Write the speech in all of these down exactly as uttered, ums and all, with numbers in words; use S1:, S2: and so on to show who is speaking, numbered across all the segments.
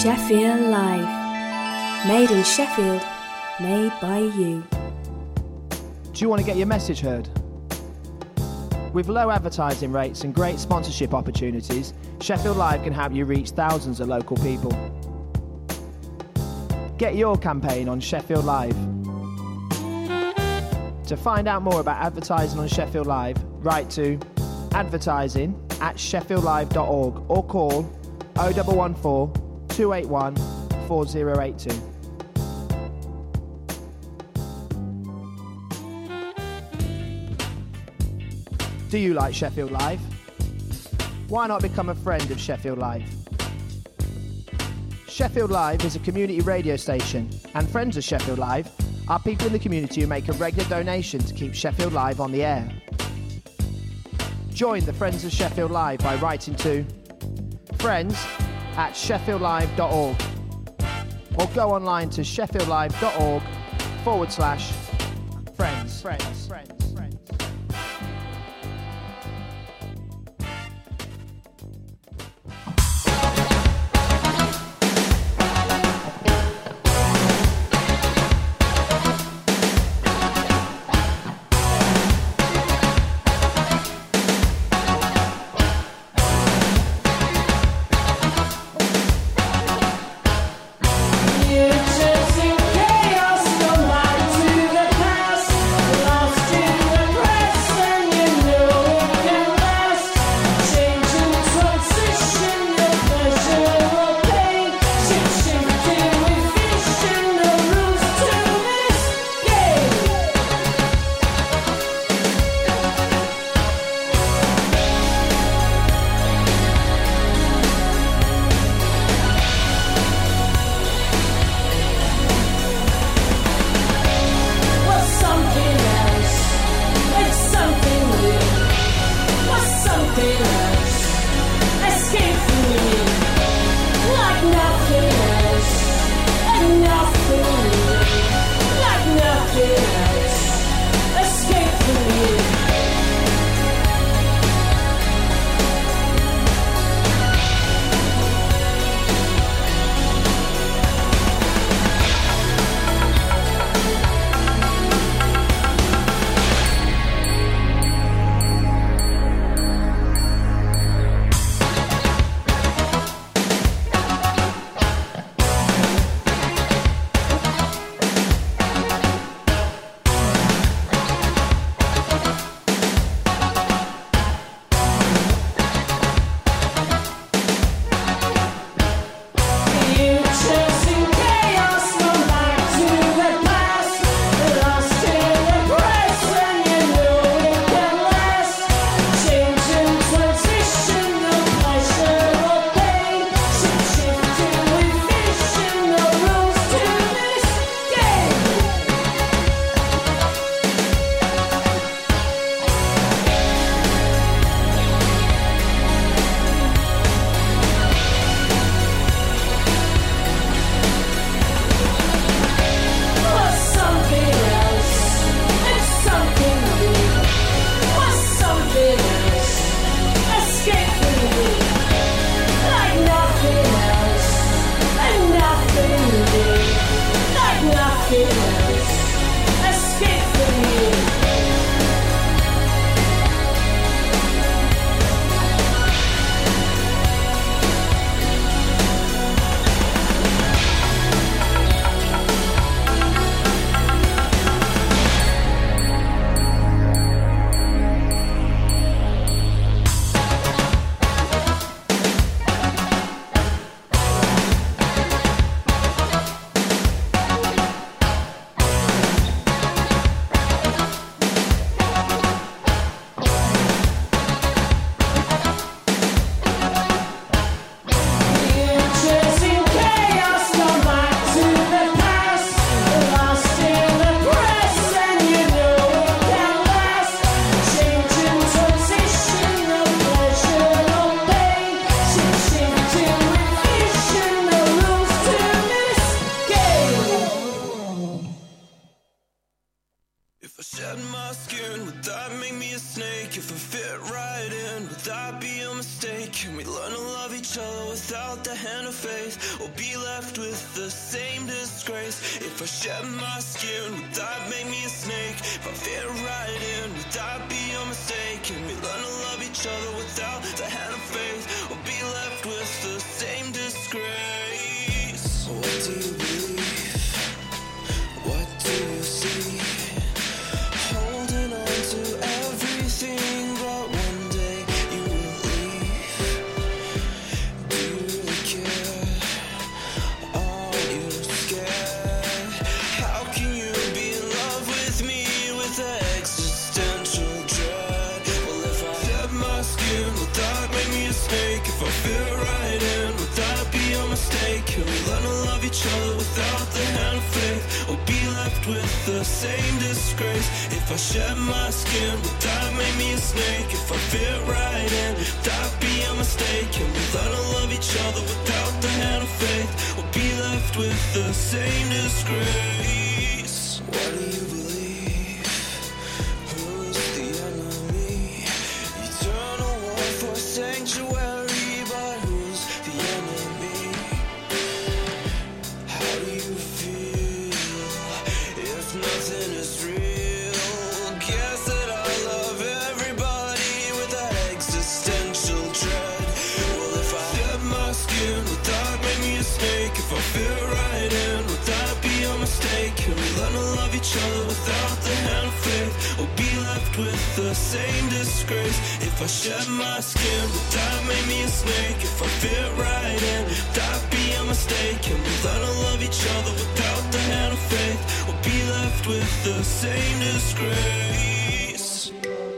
S1: Sheffield Live. Made in Sheffield, made by you.
S2: Do you want to get your message heard? With low advertising rates and great sponsorship opportunities, Sheffield Live can help you reach thousands of local people. Get your campaign on Sheffield Live. To find out more about advertising on Sheffield Live, write to advertising at sheffield live dot org or call oh one one four, two eight one, four oh eight two. Do you like Sheffield Live? Why not become a friend of Sheffield Live? Sheffield Live is a community radio station, and friends of Sheffield Live are people in the community who make a regular donation to keep Sheffield Live on the air. Join the Friends of Sheffield Live by writing to friends at sheffield live dot org or go online to sheffield live dot org forward slash friends. Friends. Friends.
S3: Chaos, no light to the past, lost in without the hand of faith, or be left with the same disgrace? If I shed my skin, would that make me a snake? If I fit right in, would that be a mistake? Can we learn to love each other without the hand of faith, or be left with the same disgrace? What do you believe? What do you see? Holding on to everything, but one day you will leave. Do you really care? Are you scared? How can you be in love with me with existential dread? Well, if I shed my skin, would that make me a snake? If I fit right in, would that be a mistake? Can we learn to love each other without the hand of faith, or be left with the same disgrace? If I shed my skin, would that make me a snake? If I fit right in, would that be a mistake? Can we learn to love each other without the hand of faith, or be left with the same disgrace? What do you believe? Who's the enemy? You turn a war for sanctuary, but who's the enemy? How do you feel if nothing is real? Guess that I love everybody with that existential dread. Well, if I shed my skin, would that make me a snake? If I fit right in, would that be a mistake? Can we learn to love each other without the hand of faith, or be left with the same disgrace? If I shed my skin, would that make me a snake? If I fit right in, would that be a mistake? Can we learn to love each other without the hand of faith, or be left with the same disgrace?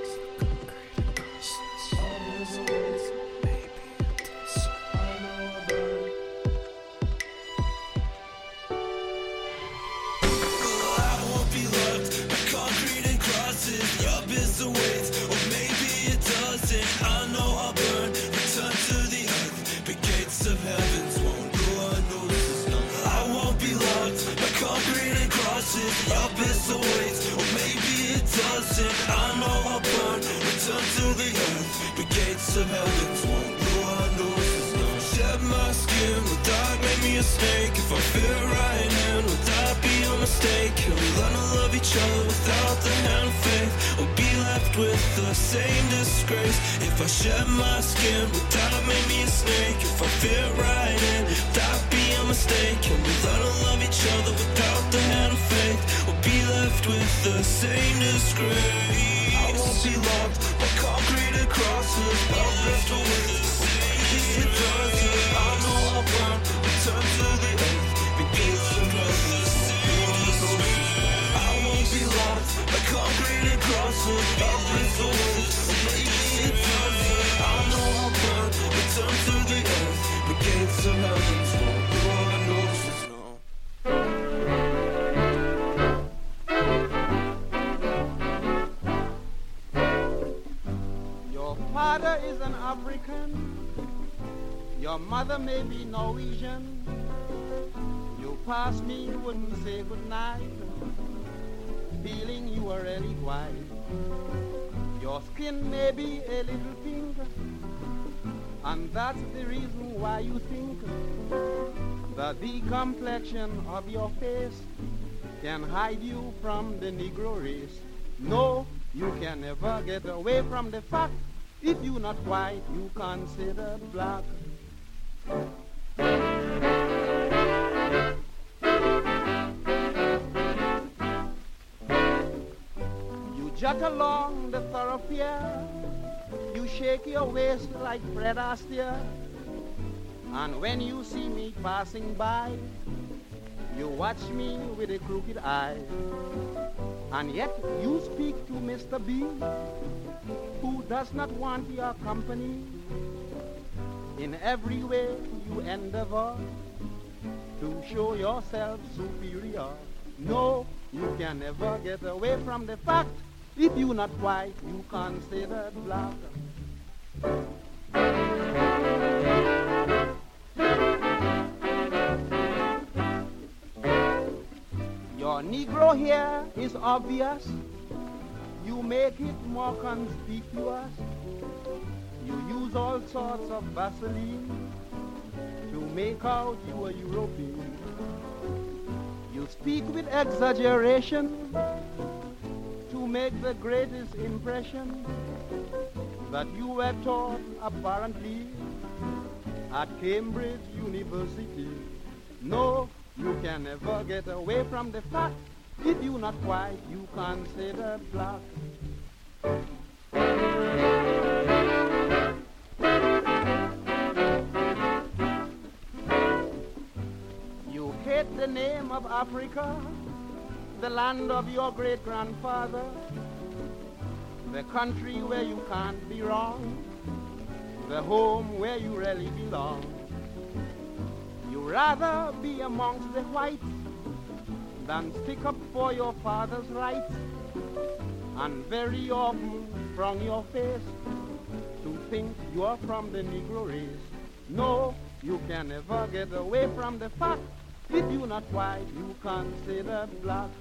S3: I won't be loved by concrete and crosses. Your biz awaits, or maybe it doesn't. I know I'll burn, return to the earth, but gates of heavens won't go unnoticed. No, I won't be loved by concrete and crosses. Your biz awaits, or maybe it doesn't. I know I'll burn, return to the earth, but gates of heavens won't go unnoticed. No, shed my skin, would that make me a snake? If I fit right in, would that be a mistake? Can we learn to love each other without the hand of faith, or be left with the same disgrace? If I shed my skin, would that make me a snake? If I fit right in, would that be a mistake? Can we learn to love each other without the hand of faith, or be left with the same disgrace? I won't be loved by concrete and crosses. I'll drift away the same disgrace. I know I'll burn, return to the earth, but gates of heavens won't go unnoticed. I won't be loved by concrete and crosses. I'll drift away the same disgrace. I know I'll burn, return to the earth, but gates of heavens won't go unnoticed. No.
S4: Your father is an African, your mother may be Norwegian. You pass me, you wouldn't say goodnight, feeling you were really white. Your skin may be a little pink, and that's the reason why you think that the complexion of your face can hide you from the Negro race. No, you can never get away from the fact, if you not white, you considered black. You jot along the thoroughfare, you shake your waist like Fred Astaire, and when you see me passing by, you watch me with a crooked eye. And yet you speak to Mister B, who does not want your company. In every way you endeavor to show yourself superior. No, you can never get away from the fact, if you not white, you considered black. Your Negro hair is obvious, you make it more conspicuous. You use all sorts of Vaseline make out you a European. You speak with exaggeration to make the greatest impression that you were taught apparently at Cambridge University. No, you can never get away from the fact if you not white, you consider black. You hate the name of Africa, the land of your great-grandfather, the country where you can't be wrong, the home where you really belong. You rather be amongst the whites than stick up for your father's rights, and very often from your face to think you're from the Negro race. No, you can never get away from the fact if you're not white, you consider black.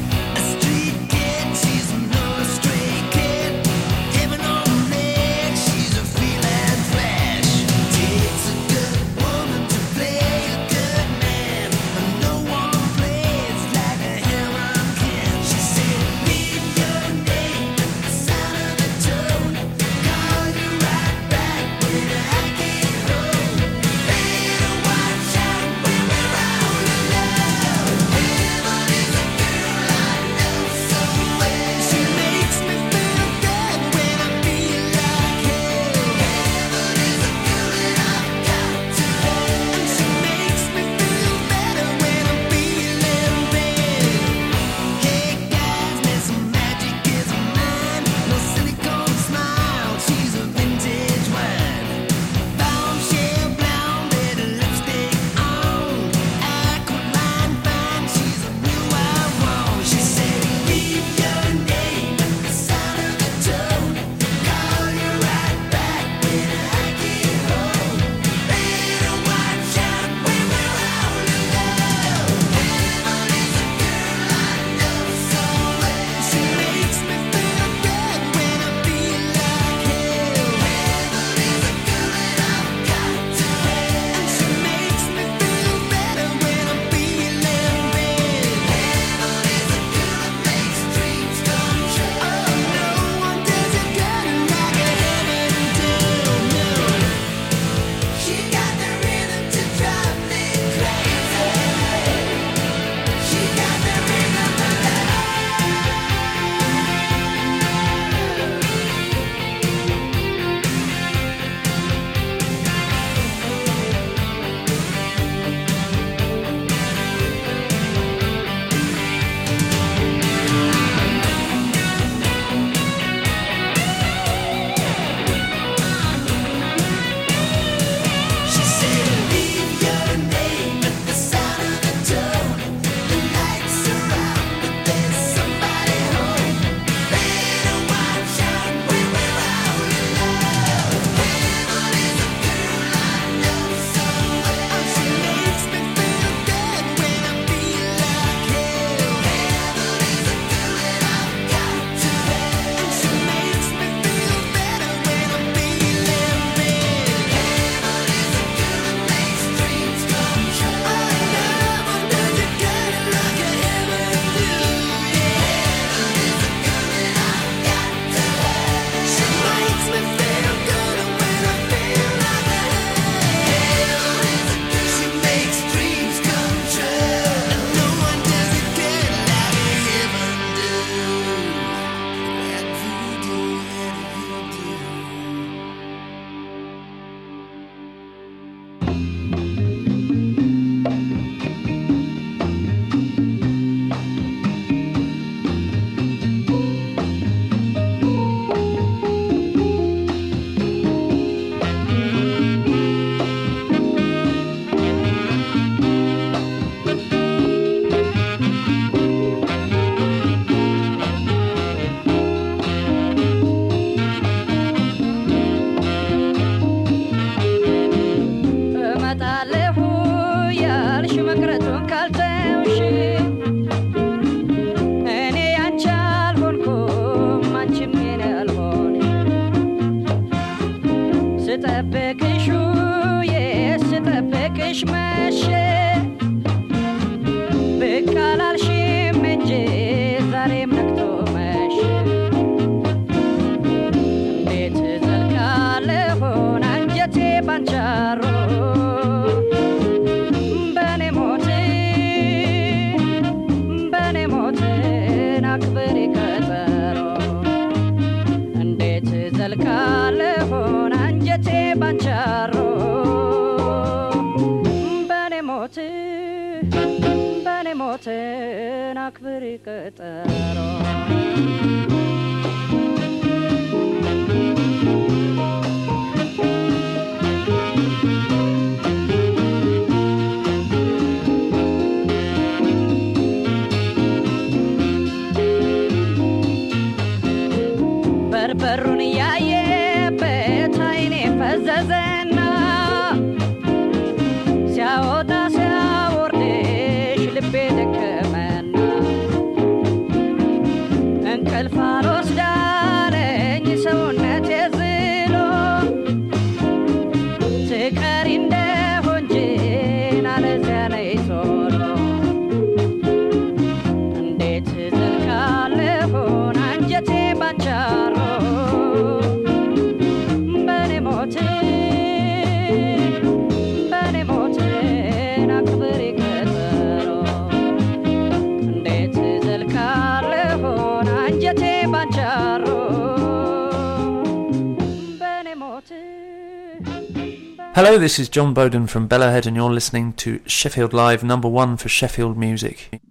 S3: Street kid, she's no stray kid. Heaven only
S5: አክብሪ ቀጠሮ በሩን ያየበት አይኔ ፈዘዘና ሲያወጣ ሲያወርድሽ ልቤ ደከመና እንቅልፍ አልወስዳለኝ ሰውነቴ ዝሎ ትቀሪ እንደሆንጅን አለዚያ ነይ ቶሎ እንዴት ዘልቃለሆን አንጀቴ ባንቻሮ
S6: Hello, this is John Bowden from Bellahead and you're listening to Sheffield Live, number one for Sheffield music.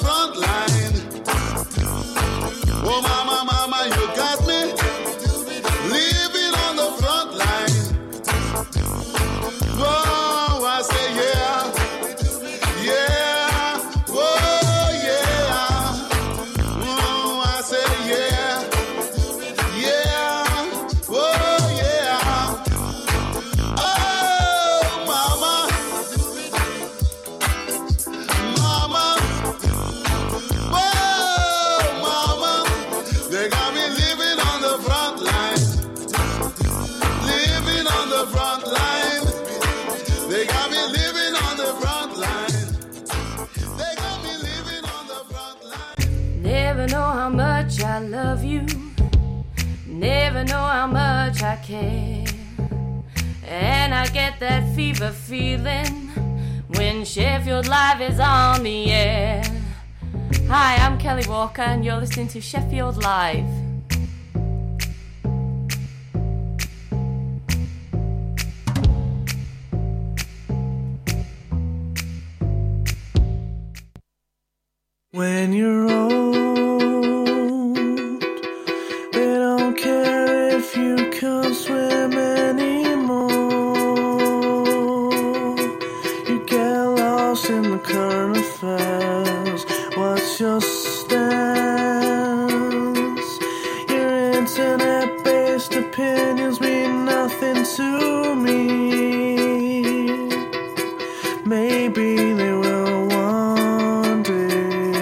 S7: front line. Oh, mama, mama, you got me living on the front line. Oh, I say yeah, yeah, oh yeah. Oh, I say yeah, yeah, oh yeah. Oh, mama, mama, oh, mama, they got me living on the front line, living on the front line. They got me living on the front line. They got me living on the front line.
S8: Never know how much I love you. Never know how much I care. And I get that fever feeling when Sheffield Live is on the air. Hi, I'm Kelly Walker and you're listening to Sheffield Live.
S9: When you're old, they don't care if you can't swim anymore. You get lost in the current affairs. What's your stance? Your internet-based opinions mean nothing to me. Maybe they will one day.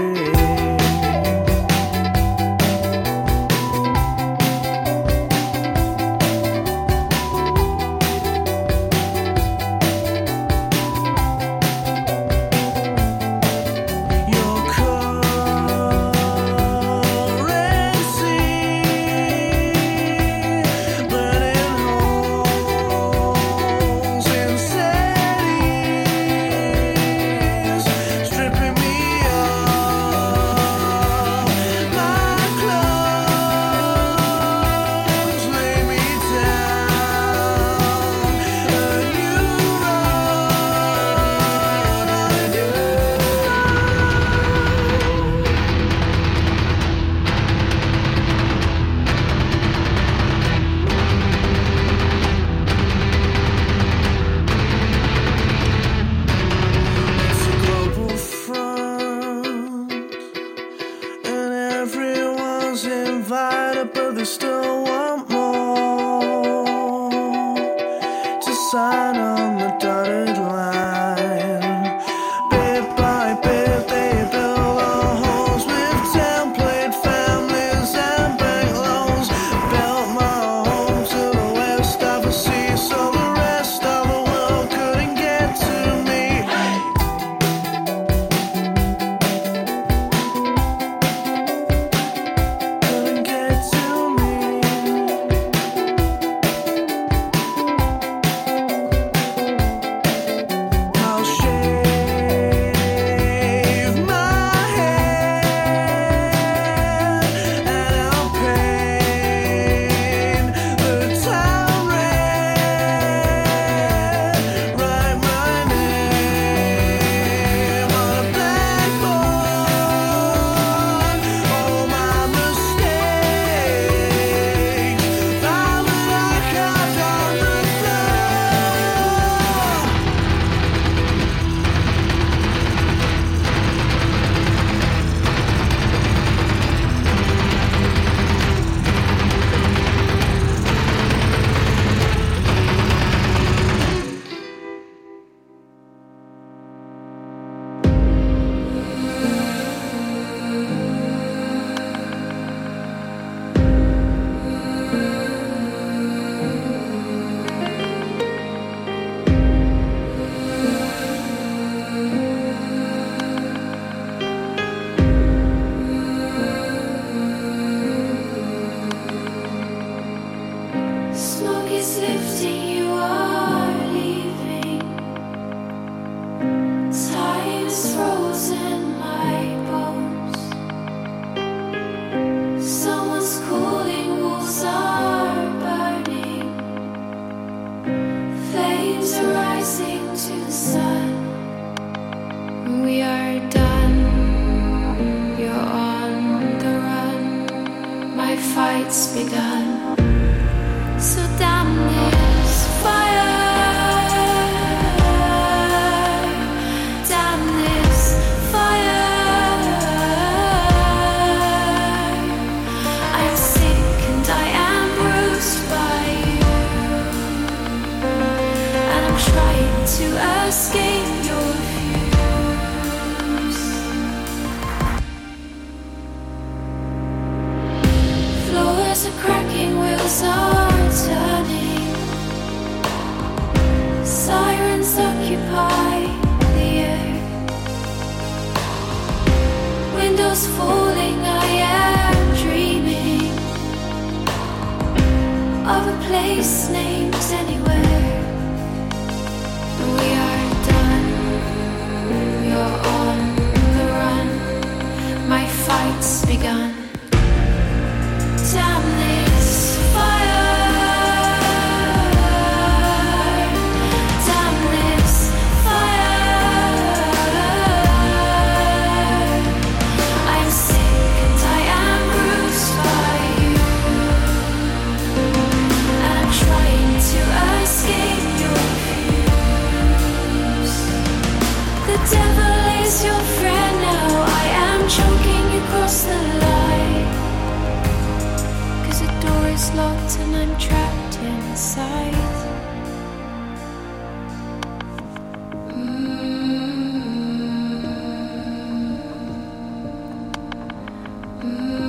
S9: Sign on the dotted line. Bit by bit they build our homes with template families and bank loans. Built my home to the west of the sea so the rest of the world couldn't get to me. Couldn't get to me.
S10: shadows falling, I am dreaming of a place named anywhere. We are done, you're on the run, my fight's begun. Damn this fire, damn this fire. I'm sick and I am bruised by you, and I'm trying to escape your views. The devil is your friend now, I am choking you across the line. The door is locked and I'm trapped inside. Mm.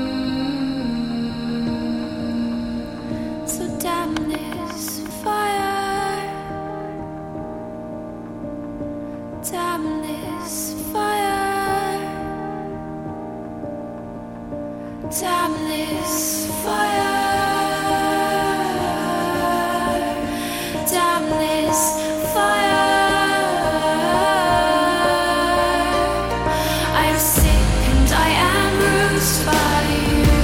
S10: Mm. So damn this fire, damn this fire, damn this fire. Damn this fire. I'm sick and I am bruised by you,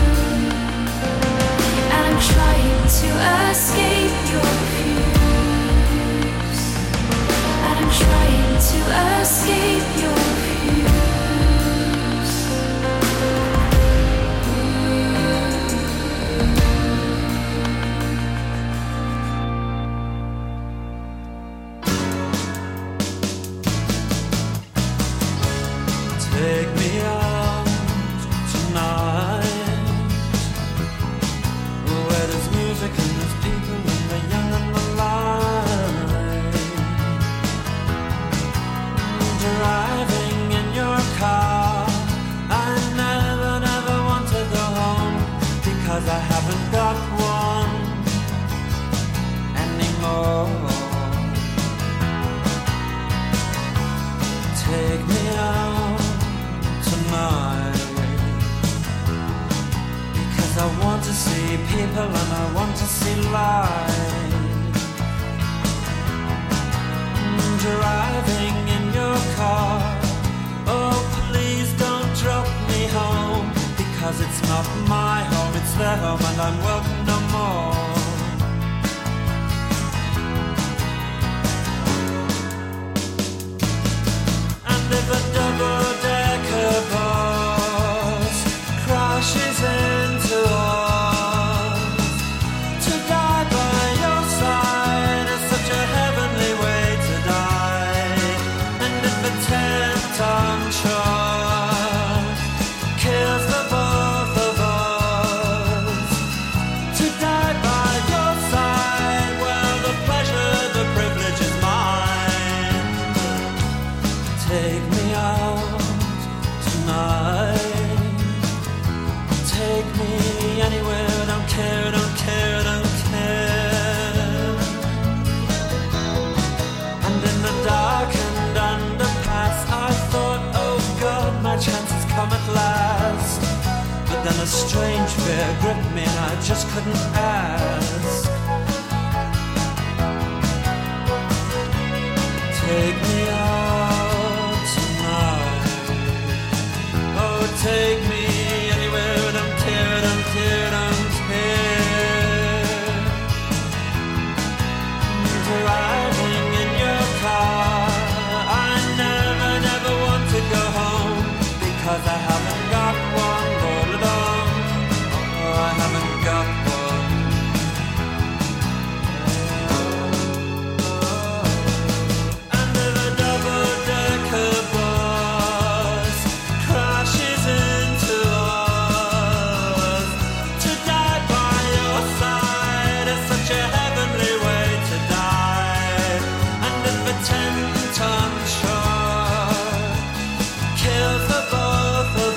S10: and I'm trying to escape your views, and I'm trying to escape your views.
S11: Take me out tonight, where there's music and there's people and the young and the light. Driving in your car, I never, never want to go home, because I haven't got one anymore. Take me out tonight, because I want to see people and I want to see light. Driving in your car, oh please don't drop me home, because it's not my home, it's their home and I'm welcome no more. And if a double-decker bus crashes into us, to die by your side is such a heavenly way to die. And if a ten-ton truck kills the both of us, to die by your side, well, the pleasure, the privilege is mine. Take me out tonight, take me anywhere, don't care, don't care, don't care. And in the darkened underpass, I thought, oh God, my chance has come at last. But then a strange fear gripped me and I just couldn't ask. Take me out tonight, oh take me anywhere, don't care, don't care, don't care. Driving in your car, I never, never want to go home, because I haven't got one, Lord, oh I haven't got one. And if a double-decker bus crashes into us, to die by your side is such a heavenly way to die. And if a ten-ton truck kills the both of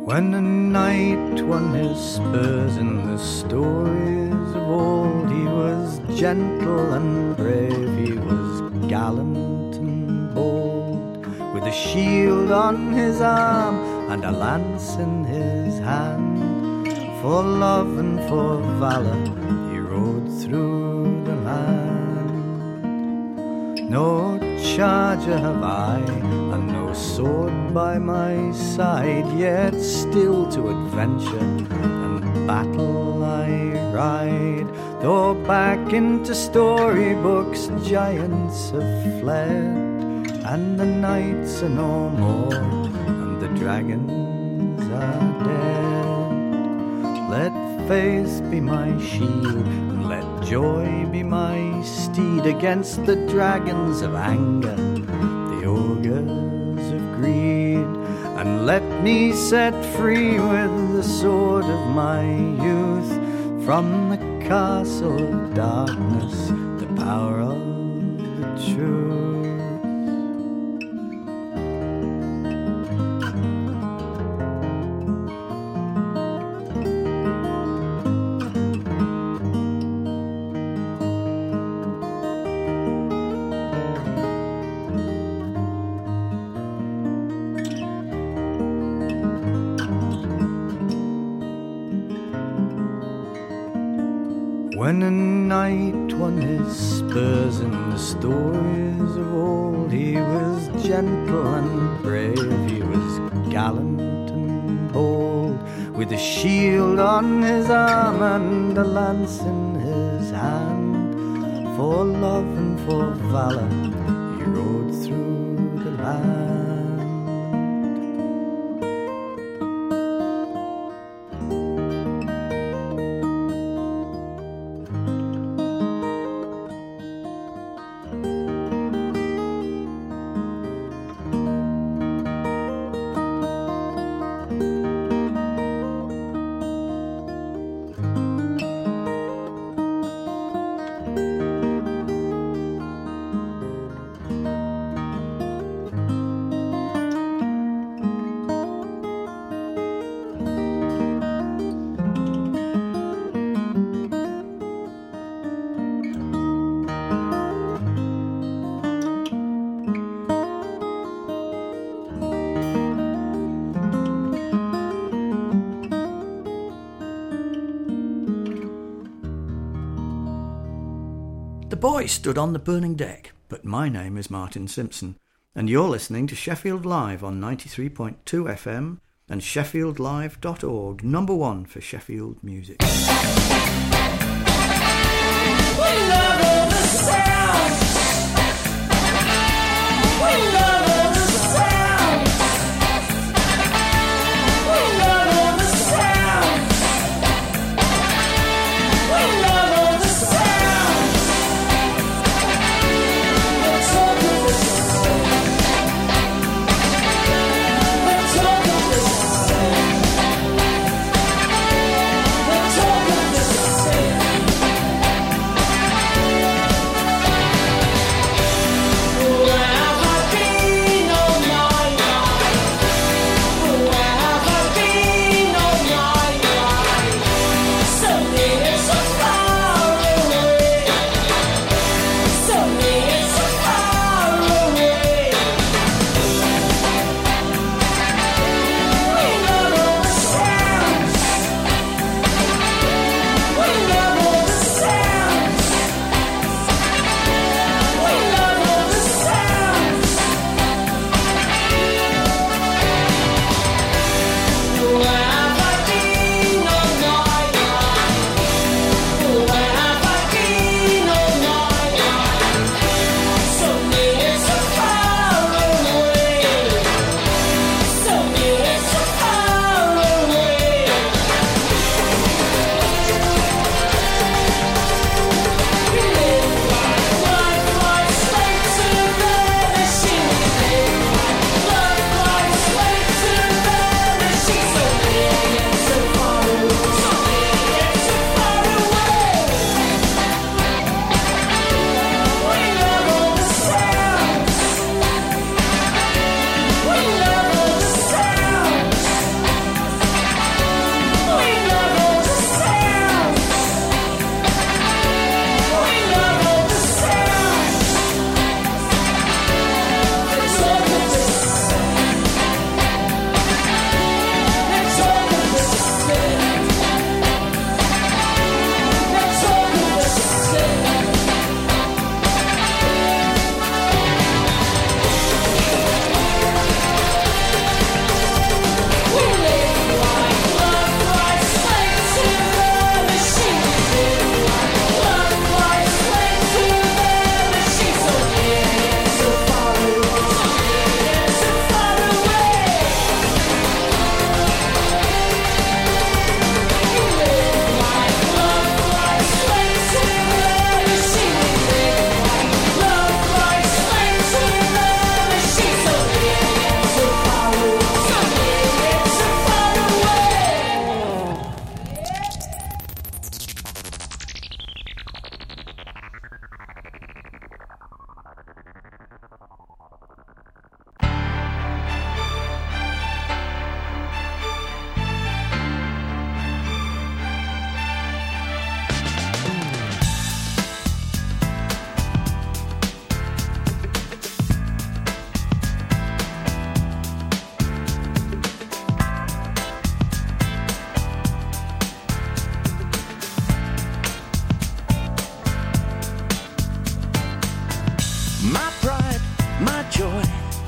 S12: When a knight won his spurs in the stories of old, he was gentle and brave, he was gallant and bold, with a shield on his arm and a lance in his hand. For love and for valour he rode through the land. No charger have I, and no sword by my side, yet still to adventure and battle I ride. Though back into storybooks giants have fled, and the knights are no more, and the dragons are dead. Let faith be my shield, and let joy be my steed against the dragons of anger, the ogres of greed. And let me set free with the sword of my youth from the castle of darkness the power of the truth. When a knight won his spurs in the stories of old, he was gentle and brave, he was gallant and bold, with a shield on his arm and a lance in his hand. For love and for valour he rode through the land. The boy stood on the burning deck, but my name is Martin Simpson, and you're listening to Sheffield Live on ninety-three point two F M and sheffield live dot org, number one for Sheffield music.
S3: We love all the sounds. We love all the sounds. We love all the sounds. We love all the sounds. Let's talk of this. Let's talk of this. Let's talk of this.
S13: my pride, my joy,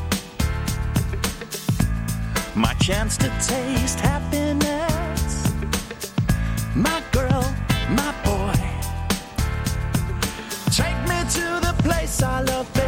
S13: my chance to taste happiness, my girl, my boy. Take me to the place I love